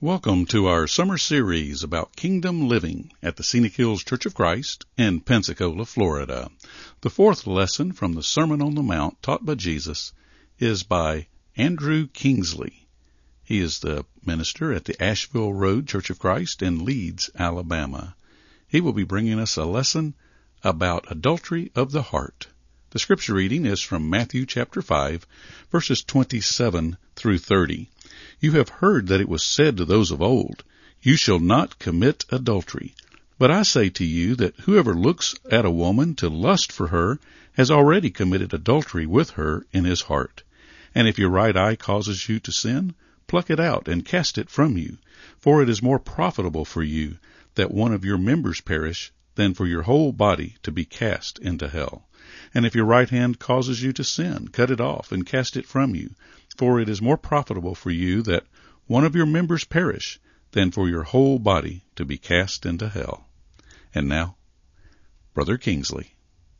Welcome to our summer series about kingdom living at the Scenic Hills Church of Christ in Pensacola, Florida. The fourth lesson from the Sermon on the Mount taught by Jesus is by Andrew Kingsley. He is the minister at the Asheville Road Church of Christ in Leeds, Alabama. He will be bringing us a lesson about adultery of the heart. The scripture reading is from Matthew chapter 5, verses 27 through 30. You have heard that it was said to those of old, You shall not commit adultery. But I say to you that whoever looks at a woman to lust for her has already committed adultery with her in his heart. And if your right eye causes you to sin, pluck it out and cast it from you. For it is more profitable for you that one of your members perish than for your whole body to be cast into hell. And if your right hand causes you to sin, cut it off and cast it from you. For it is more profitable for you that one of your members perish than for your whole body to be cast into hell. And now, Brother Kingsley.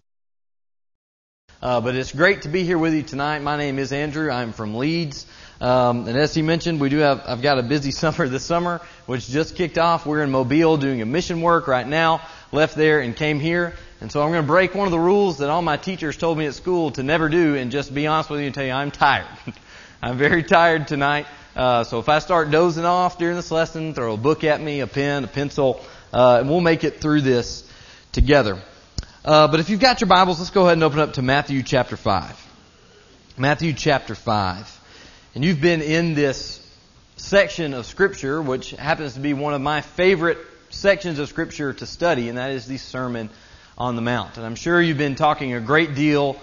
But it's great to be here with you tonight. My name is Andrew. I'm from Leeds. And as he mentioned, I've got a busy summer this summer, which just kicked off. We're in Mobile doing a mission work right now. Left there and came here. And so I'm going to break one of the rules that all my teachers told me at school to never do and just be honest with you and tell you I'm tired. I'm very tired tonight. So if I start dozing off during this lesson, throw a book at me, a pen, a pencil, and we'll make it through this together. But if you've got your Bibles, let's go ahead and open up to Matthew chapter 5. Matthew chapter 5. And you've been in this section of Scripture, which happens to be one of my favorite sections of Scripture to study, and that is the Sermon on the Mount. And I'm sure you've been talking a great deal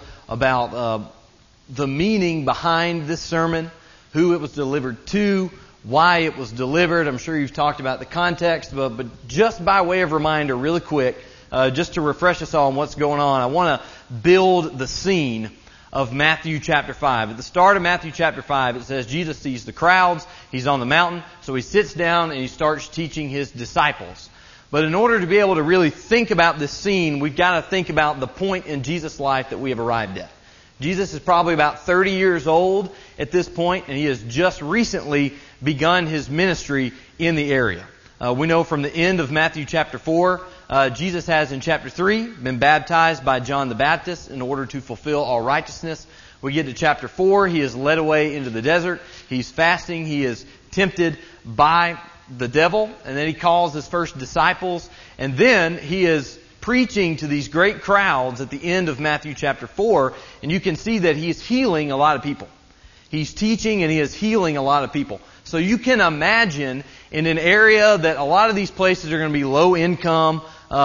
about the meaning behind this sermon, who it was delivered to, why it was delivered. I'm sure you've talked about the context, but just by way of reminder, really quick, just to refresh us all on what's going on, I want to build the scene of Matthew chapter 5. At the start of Matthew chapter 5, it says Jesus sees the crowds, he's on the mountain, so he sits down and he starts teaching his disciples. But in order to be able to really think about this scene, we've got to think about the point in Jesus' life that we have arrived at. Jesus is probably about 30 years old at this point, and he has just recently begun his ministry in the area. We know from the end of Matthew chapter 4, Jesus has in chapter 3 been baptized by John the Baptist in order to fulfill all righteousness. We get to chapter 4, he is led away into the desert. He's fasting, he is tempted by the devil, and then he calls his first disciples, and then he is preaching to these great crowds at the end of Matthew chapter 4, and you can see that he's healing a lot of people. He's teaching and he is healing a lot of people. So you can imagine in an area that a lot of these places are going to be low income,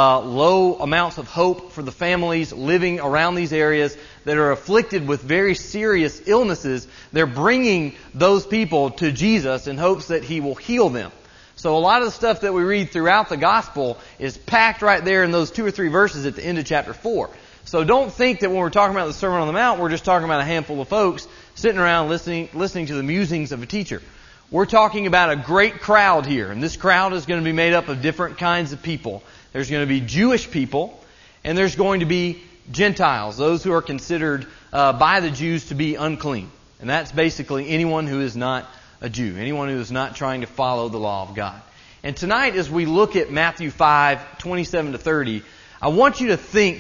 low amounts of hope for the families living around these areas that are afflicted with very serious illnesses. They're bringing those people to Jesus in hopes that he will heal them. So a lot of the stuff that we read throughout the gospel is packed right there in those 2 or 3 verses at the end of chapter 4. So don't think that when we're talking about the Sermon on the Mount, we're just talking about a handful of folks sitting around listening to the musings of a teacher. We're talking about a great crowd here, and this crowd is going to be made up of different kinds of people. There's going to be Jewish people, and there's going to be Gentiles, those who are considered by the Jews to be unclean. And that's basically anyone who is not a Jew, anyone who is not trying to follow the law of God. And tonight, as we look at Matthew 5, 27 to 30, I want you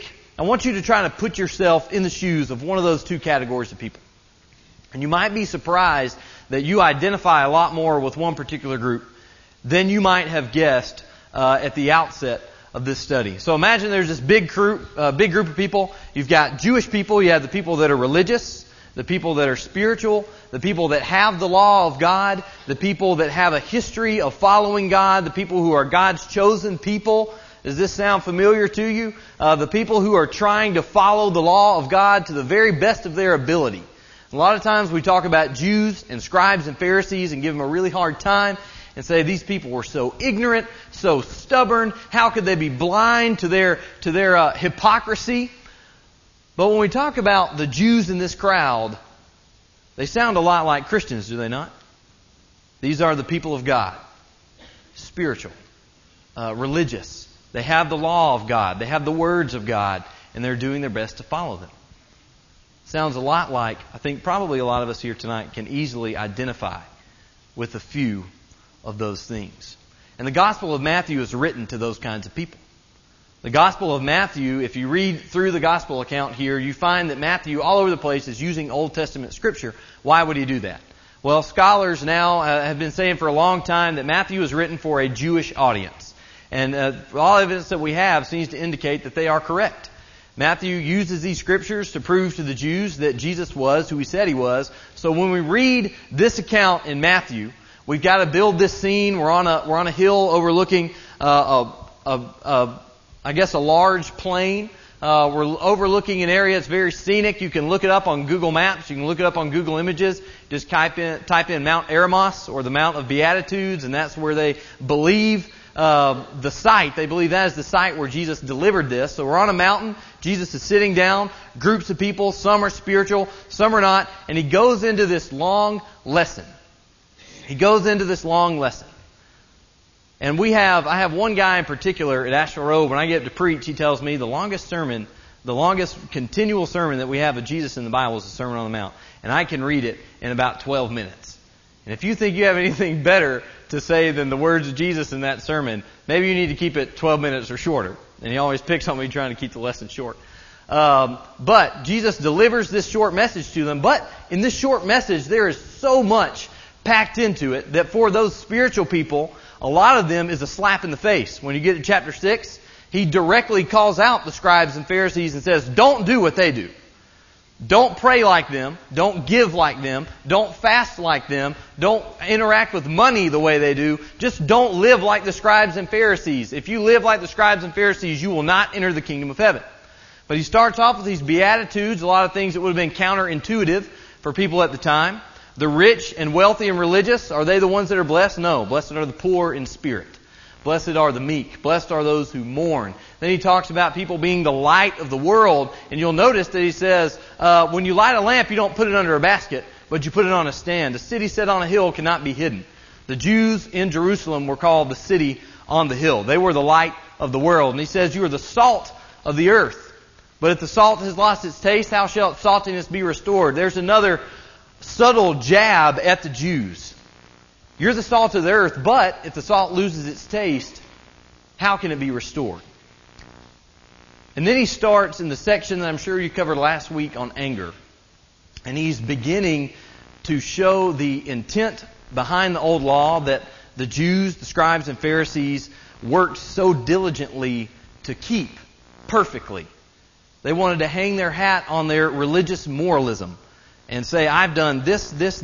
to try to put yourself in the shoes of one of those 2 categories of people. And you might be surprised that you identify a lot more with one particular group than you might have guessed at the outset of this study. So imagine there's this big group of people. You've got Jewish people, you have the people that are religious, the people that are spiritual, the people that have the law of God, the people that have a history of following God, the people who are God's chosen people. Does this sound familiar to you? The people who are trying to follow the law of God to the very best of their ability. A lot of times we talk about Jews and scribes and Pharisees and give them a really hard time and say these people were so ignorant, so stubborn. How could they be blind to their hypocrisy? But when we talk about the Jews in this crowd, they sound a lot like Christians, do they not? These are the people of God. Spiritual. Religious. They have the law of God. They have the words of God. And they're doing their best to follow them. Sounds a lot like, I think probably a lot of us here tonight can easily identify with a few of those things. And the Gospel of Matthew is written to those kinds of people. The Gospel of Matthew, if you read through the Gospel account here, you find that Matthew all over the place is using Old Testament Scripture. Why would he do that? Well, scholars now have been saying for a long time that Matthew is written for a Jewish audience. And all evidence that we have seems to indicate that they are correct. Matthew uses these scriptures to prove to the Jews that Jesus was who he said he was. So when we read this account in Matthew, we've got to build this scene. We're on a hill overlooking a large plain. We're overlooking an area that's very scenic. You can look it up on Google Maps. You can look it up on Google Images. Just type in Mount Eremos or the Mount of Beatitudes, and that's where they believe the site. They believe that is the site where Jesus delivered this. So we're on a mountain. Jesus is sitting down. Groups of people. Some are spiritual, some are not. And he goes into this long lesson. And I have one guy in particular at Asheville Road, when I get up to preach, he tells me the longest continual sermon that we have of Jesus in the Bible is the Sermon on the Mount. And I can read it in about 12 minutes. And if you think you have anything better to say than the words of Jesus in that sermon, maybe you need to keep it 12 minutes or shorter. And he always picks on me trying to keep the lesson short. But Jesus delivers this short message to them. But in this short message, there is so much packed into it that for those spiritual people, a lot of them is a slap in the face. When you get to chapter 6, he directly calls out the scribes and Pharisees and says, don't do what they do. Don't pray like them. Don't give like them. Don't fast like them. Don't interact with money the way they do. Just don't live like the scribes and Pharisees. If you live like the scribes and Pharisees, you will not enter the kingdom of heaven. But he starts off with these Beatitudes, a lot of things that would have been counterintuitive for people at the time. The rich and wealthy and religious, are they the ones that are blessed? No. Blessed are the poor in spirit. Blessed are the meek. Blessed are those who mourn. Then he talks about people being the light of the world. And you'll notice that he says, when you light a lamp, you don't put it under a basket, but you put it on a stand. A city set on a hill cannot be hidden. The Jews in Jerusalem were called the city on the hill. They were the light of the world. And he says, you are the salt of the earth. But if the salt has lost its taste, how shall its saltiness be restored? There's another subtle jab at the Jews. You're the salt of the earth, but if the salt loses its taste, how can it be restored? And then he starts in the section that I'm sure you covered last week on anger. And he's beginning to show the intent behind the old law that the Jews, the scribes and Pharisees worked so diligently to keep perfectly. They wanted to hang their hat on their religious moralism and say, I've done this. This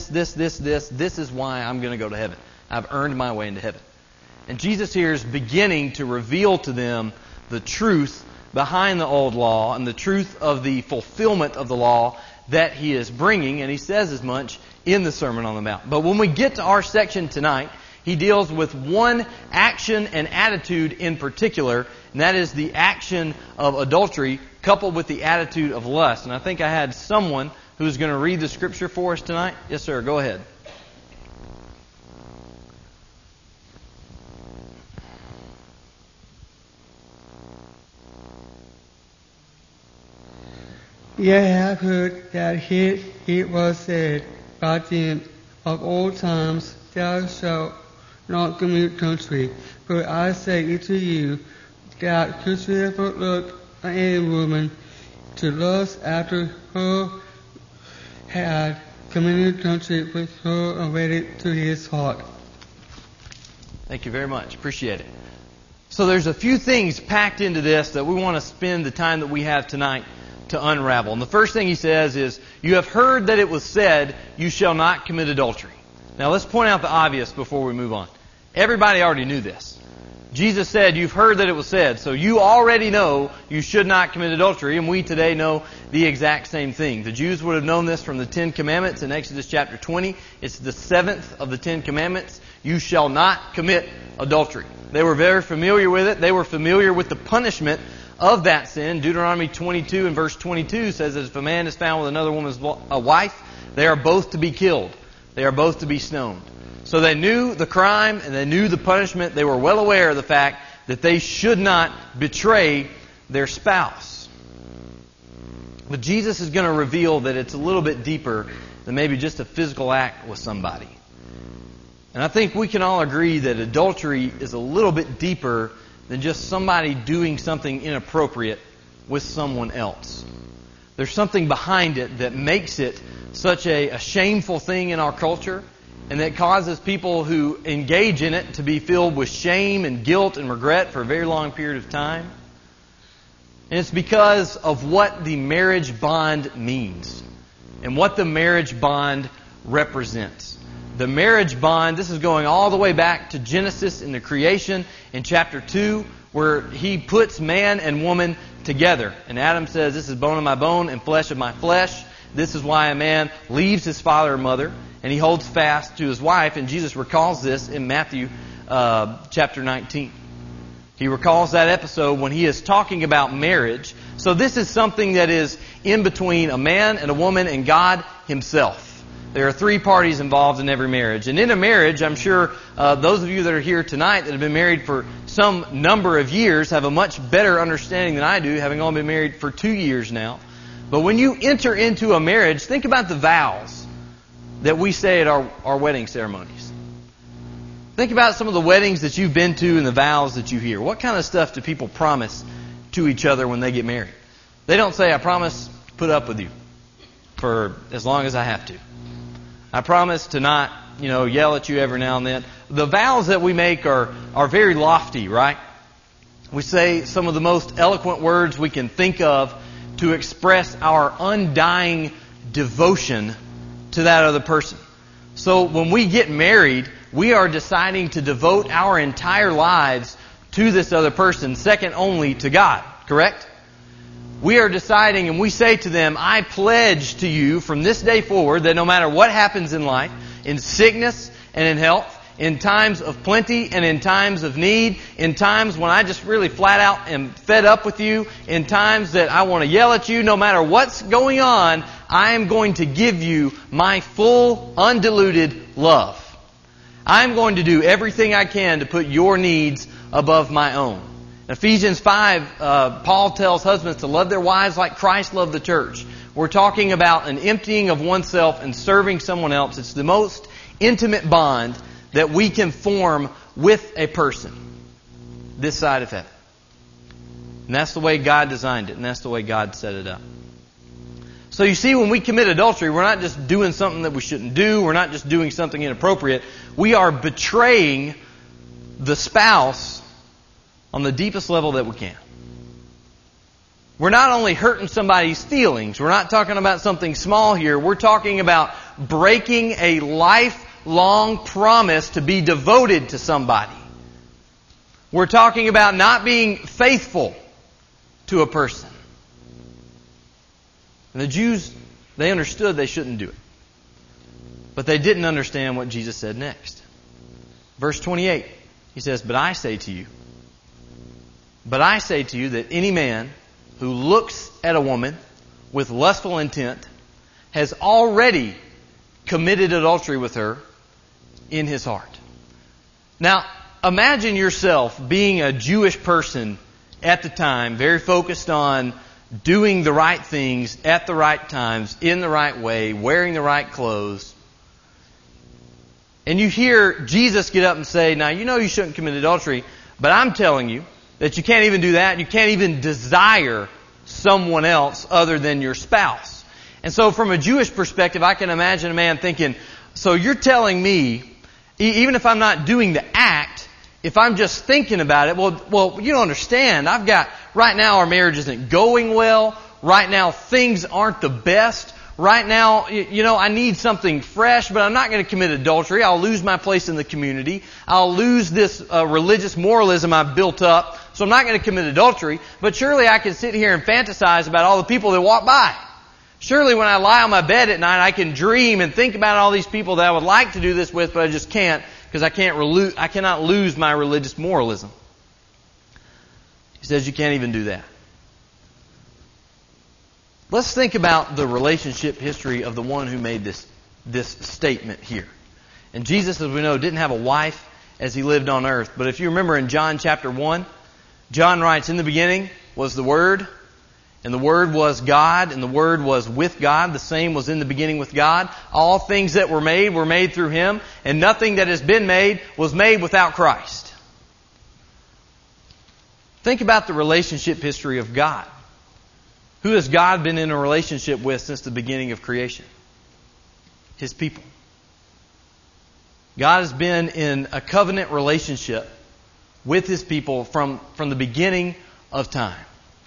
is why I'm going to go to heaven. I've earned my way into heaven. And Jesus here is beginning to reveal to them the truth behind the old law and the truth of the fulfillment of the law that he is bringing. And he says as much in the Sermon on the Mount. But when we get to our section tonight, he deals with one action and attitude in particular, and that is the action of adultery coupled with the attitude of lust. And I think I had someone who's going to read the scripture for us tonight. Yes, sir. Go ahead. Ye have heard that it was said by them of old times, thou shalt not commit adultery. But I say unto you, that whosoever look on any woman to lust after her had committed adultery with her already to his heart. Thank you very much. Appreciate it. So there's a few things packed into this that we want to spend the time that we have tonight to unravel. And the first thing he says is, you have heard that it was said, you shall not commit adultery. Now let's point out the obvious before we move on. Everybody already knew this. Jesus said, you've heard that it was said, so you already know you should not commit adultery, and we today know the exact same thing. The Jews would have known this from the Ten Commandments in Exodus chapter 20. It's the 7th of the Ten Commandments. You shall not commit adultery. They were very familiar with it. They were familiar with the punishment of that sin. Deuteronomy 22 and verse 22 says that if a man is found with another woman's wife, they are both to be killed. They are both to be stoned. So they knew the crime and they knew the punishment. They were well aware of the fact that they should not betray their spouse. But Jesus is going to reveal that it's a little bit deeper than maybe just a physical act with somebody. And I think we can all agree that adultery is a little bit deeper than just somebody doing something inappropriate with someone else. There's something behind it that makes it such a shameful thing in our culture, and that causes people who engage in it to be filled with shame and guilt and regret for a very long period of time. And it's because of what the marriage bond means and what the marriage bond represents. The marriage bond, this is going all the way back to Genesis in the creation in chapter 2, where He puts man and woman together. And Adam says, "This is bone of my bone and flesh of my flesh. This is why a man leaves his father and mother, and he holds fast to his wife." And Jesus recalls this in Matthew chapter 19. He recalls that episode when He is talking about marriage. So this is something that is in between a man and a woman and God Himself. There are three parties involved in every marriage. And in a marriage, I'm sure those of you that are here tonight that have been married for some number of years have a much better understanding than I do, having only been married for 2 years now. But when you enter into a marriage, think about the vows that we say at our wedding ceremonies. Think about some of the weddings that you've been to and the vows that you hear. What kind of stuff do people promise to each other when they get married? They don't say, "I promise to put up with you for as long as I have to. I promise to not, yell at you every now and then." The vows that we make are very lofty, right? We say some of the most eloquent words we can think of to express our undying devotion to that other person. So when we get married, we are deciding to devote our entire lives to this other person, second only to God, correct? We are deciding, and we say to them, "I pledge to you from this day forward that no matter what happens in life, in sickness and in health, in times of plenty and in times of need, in times when I just really flat out am fed up with you, in times that I want to yell at you, no matter what's going on, I am going to give you my full, undiluted love. I'm going to do everything I can to put your needs above my own." In Ephesians 5, Paul tells husbands to love their wives like Christ loved the church. We're talking about an emptying of oneself and serving someone else. It's the most intimate bond that we can form with a person this side of heaven. And that's the way God designed it, and that's the way God set it up. So you see, when we commit adultery, we're not just doing something that we shouldn't do. We're not just doing something inappropriate. We are betraying the spouse on the deepest level that we can. We're not only hurting somebody's feelings. We're not talking about something small here. We're talking about breaking a lifelong promise to be devoted to somebody. We're talking about not being faithful to a person. And the Jews, they understood they shouldn't do it. But they didn't understand what Jesus said next. Verse 28, He says, But I say to you that any man who looks at a woman with lustful intent has already committed adultery with her in his heart." Now, imagine yourself being a Jewish person at the time, very focused on doing the right things at the right times, in the right way, wearing the right clothes. And you hear Jesus get up and say, "Now, you shouldn't commit adultery, but I'm telling you that you can't even do that. You can't even desire someone else other than your spouse." And so from a Jewish perspective, I can imagine a man thinking, so you're telling me, even if I'm not doing the act, if I'm just thinking about it, well, you don't understand. Right now our marriage isn't going well. Right now things aren't the best. Right now, I need something fresh, but I'm not going to commit adultery. I'll lose my place in the community. I'll lose this religious moralism I've built up. So I'm not going to commit adultery. But surely I can sit here and fantasize about all the people that walk by. Surely when I lie on my bed at night, I can dream and think about all these people that I would like to do this with, but I just can't because I cannot lose my religious moralism. He says you can't even do that. Let's think about the relationship history of the one who made this statement here. And Jesus, as we know, didn't have a wife as He lived on earth. But if you remember in John chapter 1, John writes, "In the beginning was the Word, And the Word was God, and the Word was with God. The same was in the beginning with God. All things that were made through Him, and nothing that has been made was made without Christ. Think about the relationship history of God. Who has God been in a relationship with since the beginning of creation? His people. God has been in a covenant relationship with His people from the beginning of time.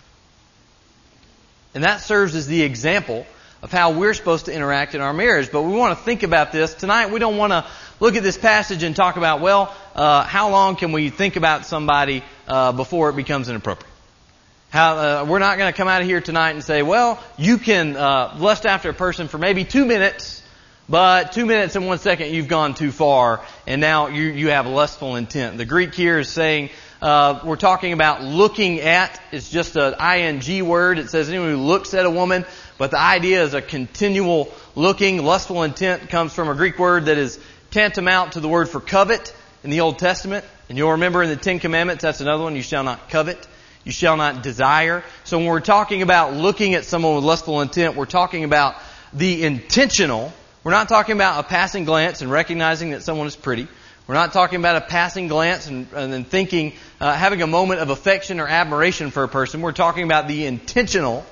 And that serves as the example of how we're supposed to interact in our marriage. But we want to think about this. Tonight we don't want to look at this passage and talk about, how long can we think about somebody before it becomes inappropriate? We're not going to come out of here tonight and say, you can lust after a person for maybe 2 minutes, but 2 minutes and 1 second you've gone too far, and now you have lustful intent. The Greek here is saying, we're talking about looking at. It's just an ing word. It says anyone who looks at a woman, but the idea is a continual looking. Lustful intent comes from a Greek word that is tantamount to the word for covet in the Old Testament. And you'll remember in the Ten Commandments, that's another one, you shall not covet. You shall not desire. So when we're talking about looking at someone with lustful intent, we're talking about the intentional. We're not talking about a passing glance and recognizing that someone is pretty. We're not talking about a passing glance and then thinking, having a moment of affection or admiration for a person. We're talking about the intentional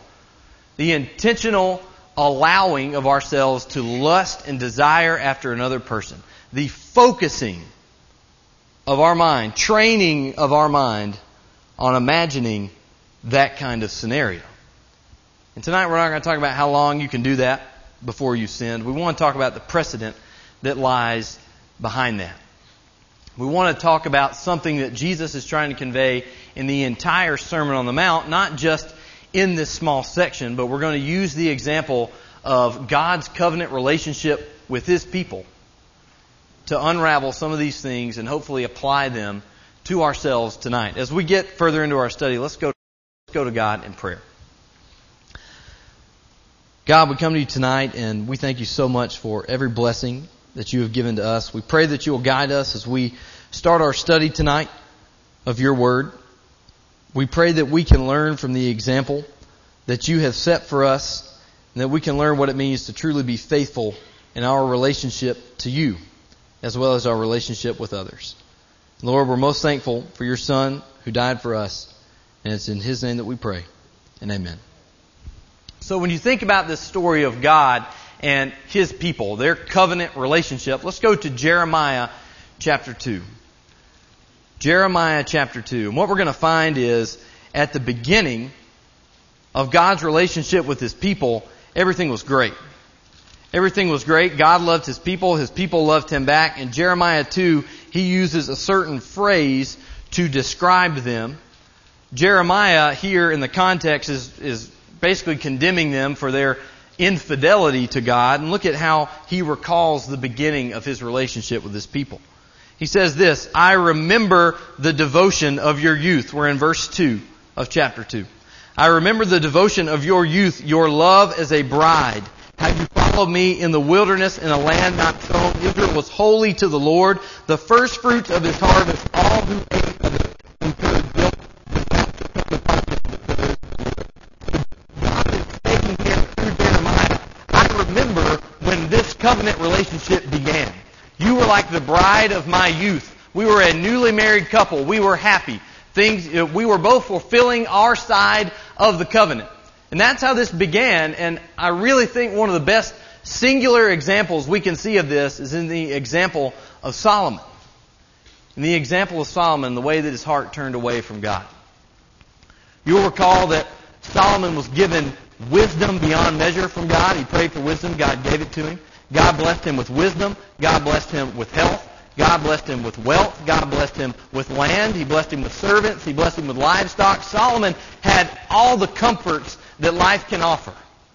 allowing of ourselves to lust and desire after another person. The focusing of our mind, training of our mind on imagining that kind of scenario. And tonight we're not going to talk about how long you can do that before you sinned. We want to talk about the precedent that lies behind that. We want to talk about something that Jesus is trying to convey in the entire Sermon on the Mount, not just in this small section, but we're going to use the example of God's covenant relationship with His people to unravel some of these things and hopefully apply them to ourselves tonight. As we get further into our study, let's go to God in prayer. God, we come to You tonight and we thank You so much for every blessing that You have given to us. We pray that You will guide us as we start our study tonight of Your Word. We pray that we can learn from the example that You have set for us, and that we can learn what it means to truly be faithful in our relationship to You, as well as our relationship with others. Lord, we're most thankful for Your Son who died for us, and it's in His name that we pray, and amen. So when you think about this story of God and His people, their covenant relationship, let's go to Jeremiah chapter 2. Jeremiah chapter 2. And what we're going to find is, at the beginning of God's relationship with His people, everything was great. Everything was great. God loved His people loved Him back. In Jeremiah 2, he uses a certain phrase to describe them. Jeremiah here in the context is basically condemning them for their infidelity to God. And look at how he recalls the beginning of his relationship with His people. He says this, I remember the devotion of your youth. We're in verse 2 of chapter 2. I remember the devotion of your youth, your love as a bride. How you followed me in the wilderness in a land not sown. Israel was holy to the Lord. The first fruits of His harvest, all who ate of it incurred guilt. God is speaking here through Jeremiah. I remember when this covenant relationship began. You were like the bride of my youth. We were a newly married couple. We were happy. We were both fulfilling our side of the covenant. And that's how this began. And I really think one of the best singular examples we can see of this is in the example of Solomon. In the example of Solomon, the way that his heart turned away from God. You'll recall that Solomon was given wisdom beyond measure from God. He prayed for wisdom. God gave it to him. God blessed him with wisdom. God blessed him with health. God blessed him with wealth. God blessed him with land. He blessed him with servants. He blessed him with livestock. Solomon had all the comforts that life can offer.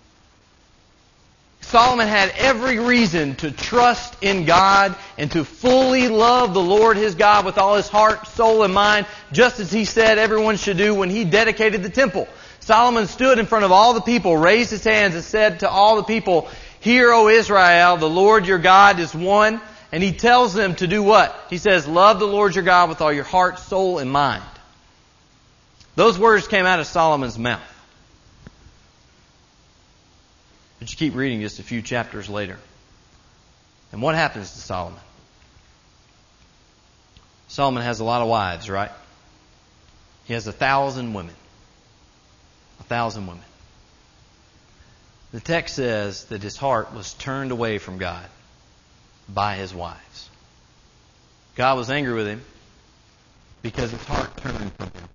Solomon had every reason to trust in God and to fully love the Lord his God with all his heart, soul, and mind, just as he said everyone should do when he dedicated the temple. Solomon stood in front of all the people, raised his hands, and said to all the people, Hear, O Israel, the Lord your God is one. And he tells them to do what? He says, love the Lord your God with all your heart, soul, and mind. Those words came out of Solomon's mouth. But you keep reading just a few chapters later. And what happens to Solomon? Solomon has a lot of wives, right? He has 1,000 women. 1,000 women. The text says that his heart was turned away from God by his wives. God was angry with him because his heart turned from him.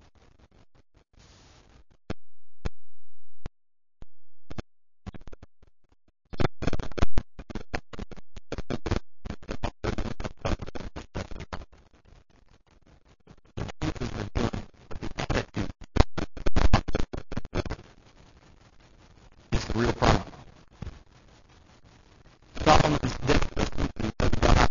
It's the real problem. Solomon's desperation because God.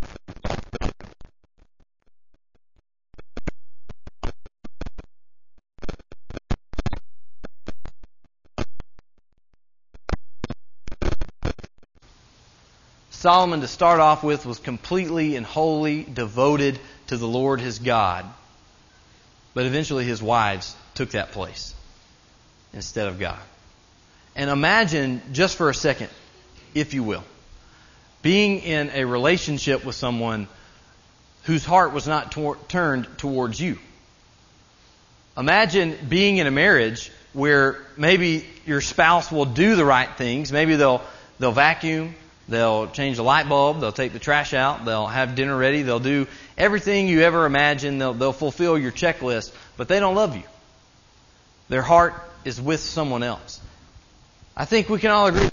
Solomon, to start off with, was completely and wholly devoted to the Lord his God. But eventually his wives took that place instead of God. And imagine, just for a second, if you will, being in a relationship with someone whose heart was not turned towards you. Imagine being in a marriage where maybe your spouse will do the right things. Maybe they'll vacuum, they'll change the light bulb, they'll take the trash out, they'll have dinner ready, they'll do everything you ever imagine, they'll fulfill your checklist, but they don't love you. Their heart is with someone else. I think we can all agree.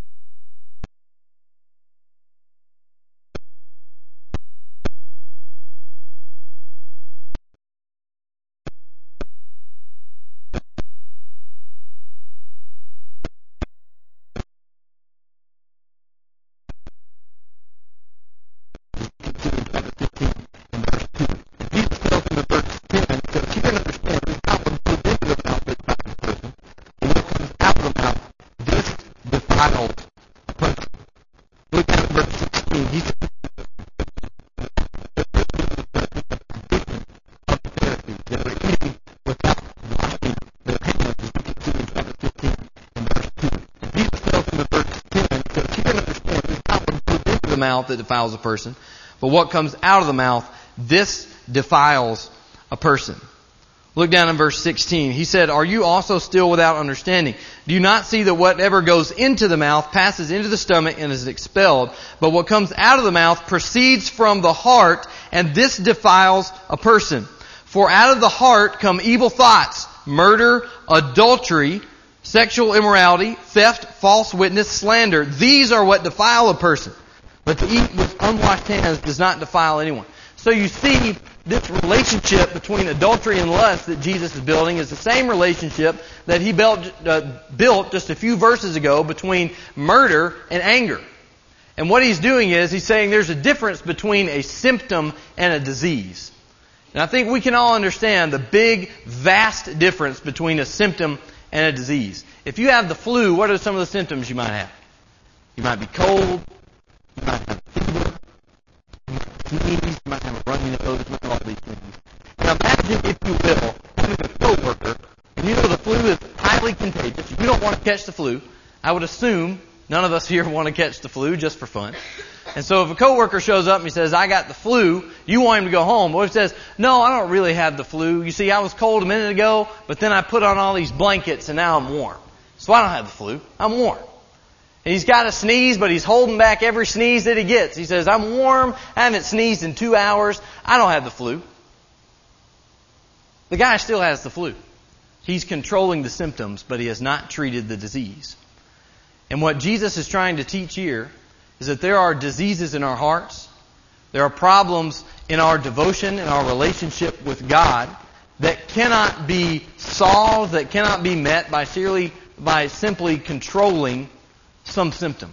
Mouth that defiles a person, but what comes out of the mouth, this defiles a person. Look down in verse 16. He said, "Are you also still without understanding? Do you not see that whatever goes into the mouth passes into the stomach and is expelled, but what comes out of the mouth proceeds from the heart, and this defiles a person? For out of the heart come evil thoughts, murder, adultery, sexual immorality, theft, false witness, slander. These are what defile a person. But to eat with unwashed hands does not defile anyone." So you see, this relationship between adultery and lust that Jesus is building is the same relationship that he built just a few verses ago between murder and anger. And what he's doing is, he's saying there's a difference between a symptom and a disease. And I think we can all understand the big, vast difference between a symptom and a disease. If you have the flu, what are some of the symptoms you might have? You might be cold. You might have fever, you might sneeze, you might have a runny nose, you might have all these things. Now imagine, if you will, having a coworker, and you know the flu is highly contagious. You don't want to catch the flu. I would assume none of us here want to catch the flu just for fun. And so if a coworker shows up and he says, "I got the flu," you want him to go home. Or if he says, "No, I don't really have the flu. You see, I was cold a minute ago, but then I put on all these blankets and now I'm warm. So I don't have the flu. I'm warm." And he's got a sneeze, but he's holding back every sneeze that he gets. He says, "I'm warm. I haven't sneezed in 2 hours. I don't have the flu." The guy still has the flu. He's controlling the symptoms, but he has not treated the disease. And what Jesus is trying to teach here is that there are diseases in our hearts. There are problems in our devotion, in our relationship with God that cannot be solved, that cannot be met by simply controlling some symptom.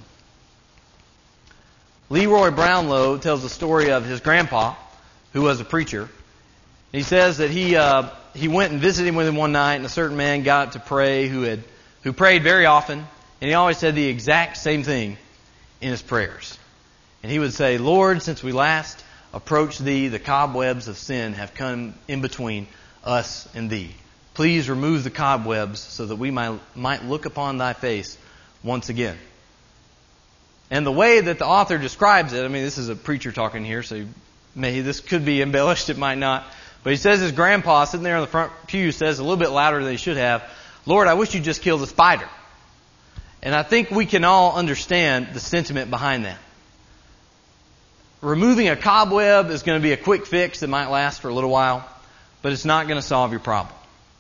Leroy Brownlow tells the story of his grandpa, who was a preacher. He says that he went and visited with him one night, and a certain man got up to pray who prayed very often, and he always said the exact same thing in his prayers. And he would say, "Lord, since we last approached Thee, the cobwebs of sin have come in between us and Thee. Please remove the cobwebs so that we might look upon Thy face once again. And the way that the author describes it, I mean, this is a preacher talking here, so this could be embellished, it might not. But he says his grandpa, sitting there on the front pew, says a little bit louder than he should have, "Lord, I wish you'd just kill the spider." And I think we can all understand the sentiment behind that. Removing a cobweb is going to be a quick fix that might last for a little while, but it's not going to solve your problem.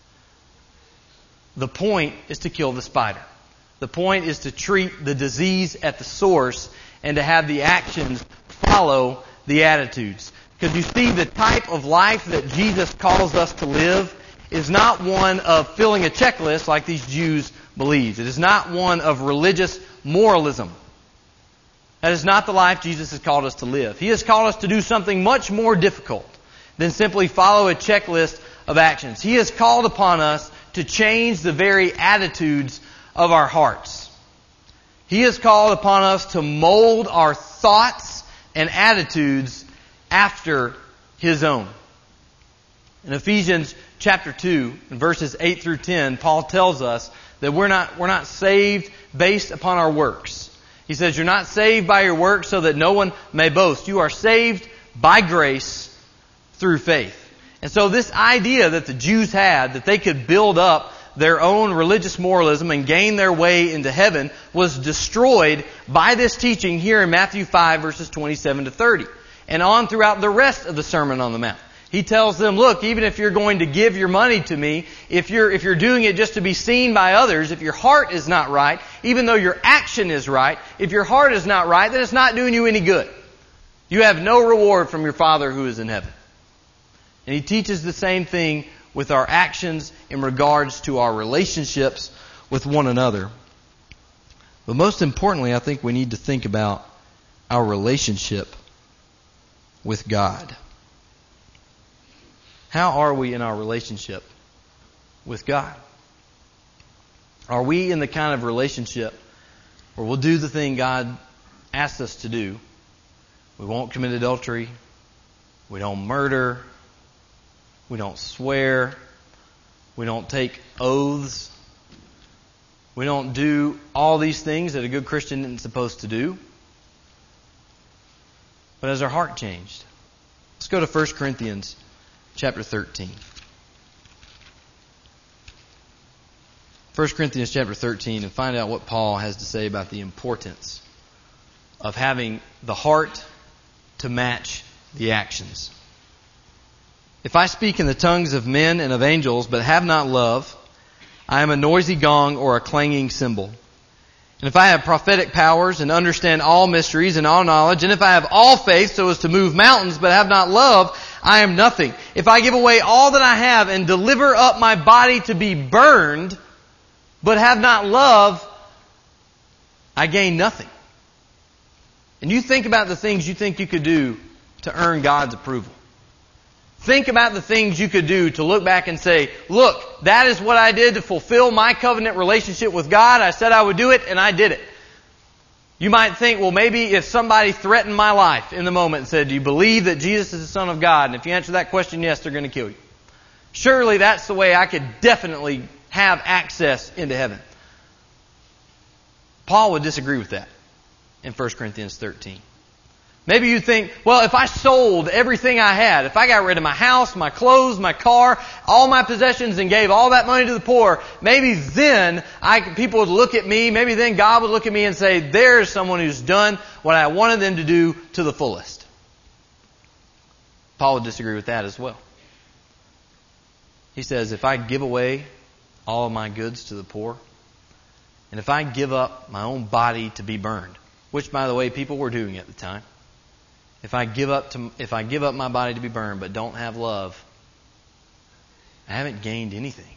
The point is to kill the spider. The point is to treat the disease at the source and to have the actions follow the attitudes. Because you see, the type of life that Jesus calls us to live is not one of filling a checklist like these Jews believed. It is not one of religious moralism. That is not the life Jesus has called us to live. He has called us to do something much more difficult than simply follow a checklist of actions. He has called upon us to change the very attitudes of our hearts. He has called upon us to mold our thoughts and attitudes after His own. In Ephesians chapter 2, in verses 8 through 10, Paul tells us that we're not saved based upon our works. He says, you're not saved by your works so that no one may boast. You are saved by grace through faith. And so this idea that the Jews had, that they could build up their own religious moralism and gain their way into heaven, was destroyed by this teaching here in Matthew 5, verses 27 to 30. And on throughout the rest of the Sermon on the Mount. He tells them, look, even if you're going to give your money to me, if you're doing it just to be seen by others, if your heart is not right, even though your action is right, if your heart is not right, then it's not doing you any good. You have no reward from your Father who is in heaven. And he teaches the same thing with our actions in regards to our relationships with one another. But most importantly, I think we need to think about our relationship with God. How are we in our relationship with God? Are we in the kind of relationship where we'll do the thing God asks us to do? We won't commit adultery. We don't murder. We don't swear. We don't take oaths. We don't do all these things that a good Christian isn't supposed to do. But has our heart changed? Let's go to 1 Corinthians chapter 13. 1 Corinthians chapter 13 and find out what Paul has to say about the importance of having the heart to match the actions. If I speak in the tongues of men and of angels, but have not love, I am a noisy gong or a clanging cymbal. And if I have prophetic powers and understand all mysteries and all knowledge, and if I have all faith so as to move mountains, but have not love, I am nothing. If I give away all that I have and deliver up my body to be burned, but have not love, I gain nothing. And you think about the things you think you could do to earn God's approval. Think about the things you could do to look back and say, look, that is what I did to fulfill my covenant relationship with God. I said I would do it, and I did it. You might think, well, maybe if somebody threatened my life in the moment and said, do you believe that Jesus is the Son of God? And if you answer that question, yes, they're going to kill you. Surely that's the way I could definitely have access into heaven. Paul would disagree with that in 1 Corinthians 13. Maybe you think, well, if I sold everything I had, if I got rid of my house, my clothes, my car, all my possessions and gave all that money to the poor, maybe then people would look at me, maybe then God would look at me and say, there's someone who's done what I wanted them to do to the fullest. Paul would disagree with that as well. He says, if I give away all of my goods to the poor, and if I give up my own body to be burned, which, by the way, people were doing at the time, if I give up my body to be burned but don't have love, I haven't gained anything.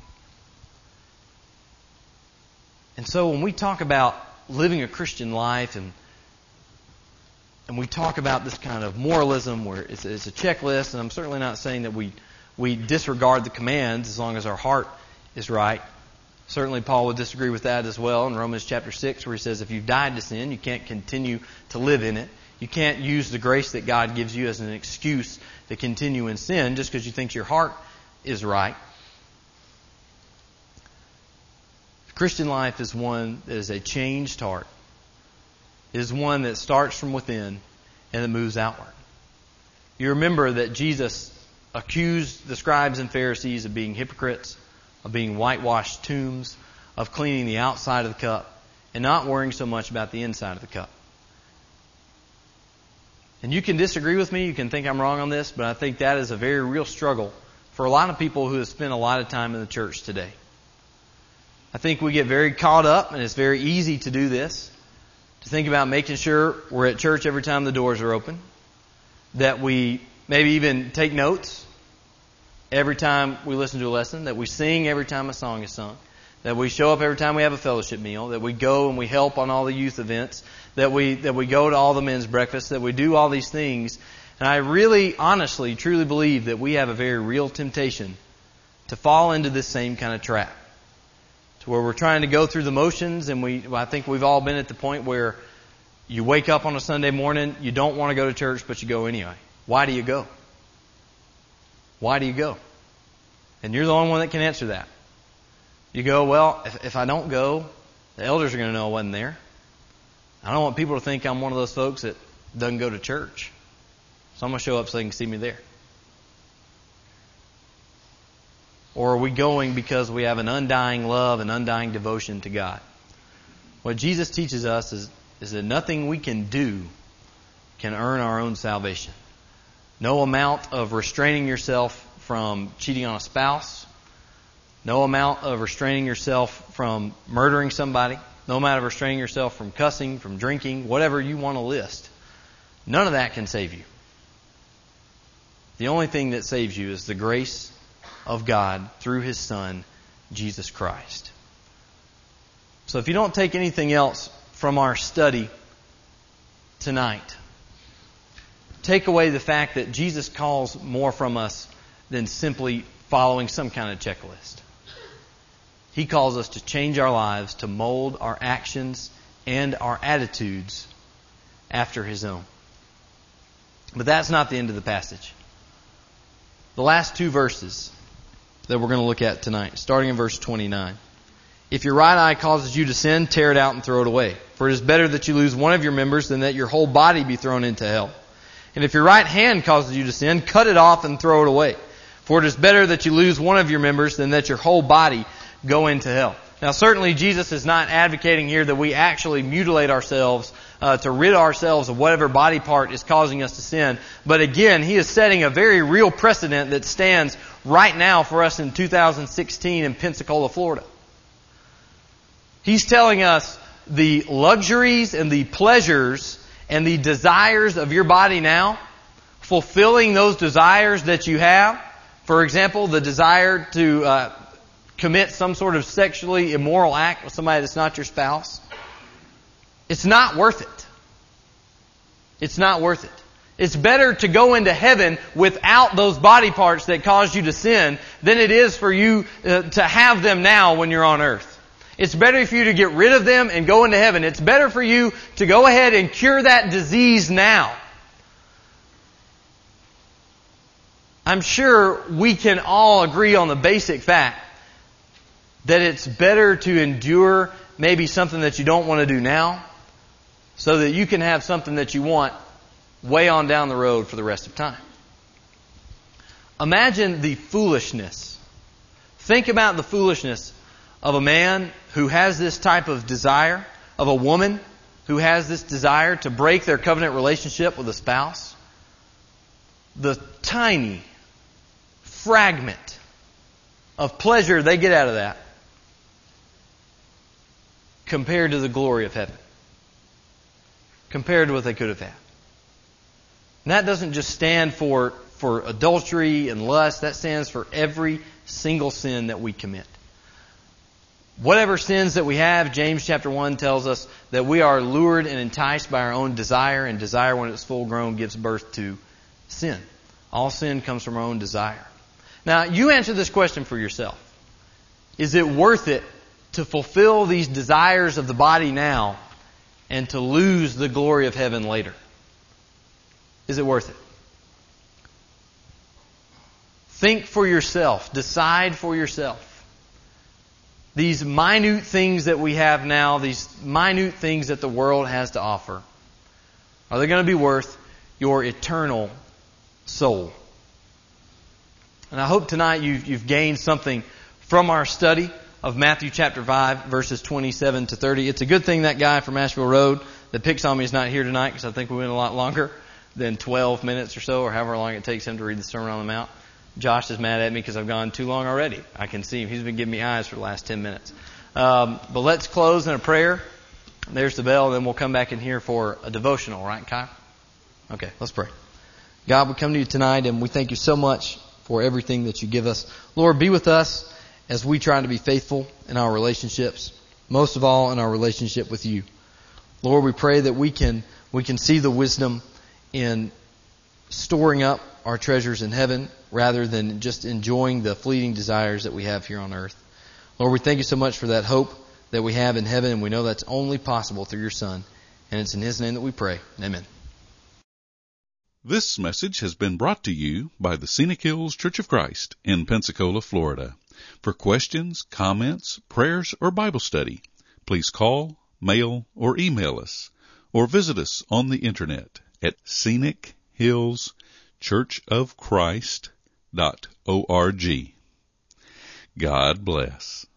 And so when we talk about living a Christian life and we talk about this kind of moralism where it's a checklist, and I'm certainly not saying that we disregard the commands as long as our heart is right. Certainly Paul would disagree with that as well in Romans chapter 6, where he says if you've died to sin, you can't continue to live in it. You can't use the grace that God gives you as an excuse to continue in sin just because you think your heart is right. Christian life is one that is a changed heart. It is one that starts from within and that moves outward. You remember that Jesus accused the scribes and Pharisees of being hypocrites, of being whitewashed tombs, of cleaning the outside of the cup, and not worrying so much about the inside of the cup. And you can disagree with me, you can think I'm wrong on this, but I think that is a very real struggle for a lot of people who have spent a lot of time in the church today. I think we get very caught up, and it's very easy to do this, to think about making sure we're at church every time the doors are open, that we maybe even take notes every time we listen to a lesson, that we sing every time a song is sung, that we show up every time we have a fellowship meal, that we go and we help on all the youth events, that we go to all the men's breakfasts, that we do all these things. And I really, honestly, truly believe that we have a very real temptation to fall into this same kind of trap, to where we're trying to go through the motions, and I think we've all been at the point where you wake up on a Sunday morning, you don't want to go to church, but you go anyway. Why do you go? Why do you go? And you're the only one that can answer that. You go, well, if I don't go, the elders are going to know I wasn't there. I don't want people to think I'm one of those folks that doesn't go to church. So I'm going to show up so they can see me there. Or are we going because we have an undying love and undying devotion to God? What Jesus teaches us is that nothing we can do can earn our own salvation. No amount of restraining yourself from cheating on a spouse, no amount of restraining yourself from murdering somebody, no amount of restraining yourself from cussing, from drinking, whatever you want to list, none of that can save you. The only thing that saves you is the grace of God through His Son, Jesus Christ. So if you don't take anything else from our study tonight, take away the fact that Jesus calls more from us than simply following some kind of checklist. He calls us to change our lives, to mold our actions and our attitudes after His own. But that's not the end of the passage. The last two verses that we're going to look at tonight, starting in verse 29. If your right eye causes you to sin, tear it out and throw it away. For it is better that you lose one of your members than that your whole body be thrown into hell. And if your right hand causes you to sin, cut it off and throw it away. For it is better that you lose one of your members than that your whole body go into hell. Now certainly Jesus is not advocating here that we actually mutilate ourselves to rid ourselves of whatever body part is causing us to sin. But again, He is setting a very real precedent that stands right now for us in 2016 in Pensacola, Florida. He's telling us the luxuries and the pleasures and the desires of your body now, fulfilling those desires that you have. For example, the desire to commit some sort of sexually immoral act with somebody that's not your spouse. It's not worth it. It's not worth it. It's better to go into heaven without those body parts that caused you to sin than it is for you to have them now when you're on earth. It's better for you to get rid of them and go into heaven. It's better for you to go ahead and cure that disease now. I'm sure we can all agree on the basic fact that it's better to endure maybe something that you don't want to do now so that you can have something that you want way on down the road for the rest of time. Imagine the foolishness. Think about the foolishness of a man who has this type of desire, of a woman who has this desire to break their covenant relationship with a spouse. The tiny fragment of pleasure they get out of that compared to the glory of heaven. Compared to what they could have had. And that doesn't just stand for adultery and lust. That stands for every single sin that we commit. Whatever sins that we have, James chapter 1 tells us that we are lured and enticed by our own desire, and desire when it's full grown gives birth to sin. All sin comes from our own desire. Now, you answer this question for yourself. Is it worth it to fulfill these desires of the body now and to lose the glory of heaven later? Is it worth it? Think for yourself. Decide for yourself. these minute things that we have now, these minute things that the world has to offer, are they going to be worth your eternal soul? And I hope tonight you've gained something from our study of Matthew chapter 5, verses 27 to 30. It's a good thing that guy from Asheville Road that picks on me is not here tonight, because I think we went a lot longer than 12 minutes or so, or however long it takes him to read the Sermon on the Mount. Josh is mad at me because I've gone too long already. I can see him. He's been giving me eyes for the last 10 minutes. But let's close in a prayer. There's the bell, and then we'll come back in here for a devotional, right, Kyle? Okay, let's pray. God, we come to you tonight, and we thank you so much for everything that you give us. Lord, be with us as we try to be faithful in our relationships, most of all in our relationship with you. Lord, we pray that we can see the wisdom in storing up our treasures in heaven rather than just enjoying the fleeting desires that we have here on earth. Lord, we thank you so much for that hope that we have in heaven, and we know that's only possible through your Son. And it's in His name that we pray. Amen. This message has been brought to you by the Scenic Hills Church of Christ in Pensacola, Florida. For questions, comments, prayers, or Bible study, please call, mail, or email us, or visit us on the internet at ScenicHillsChurchofChrist.org. God bless.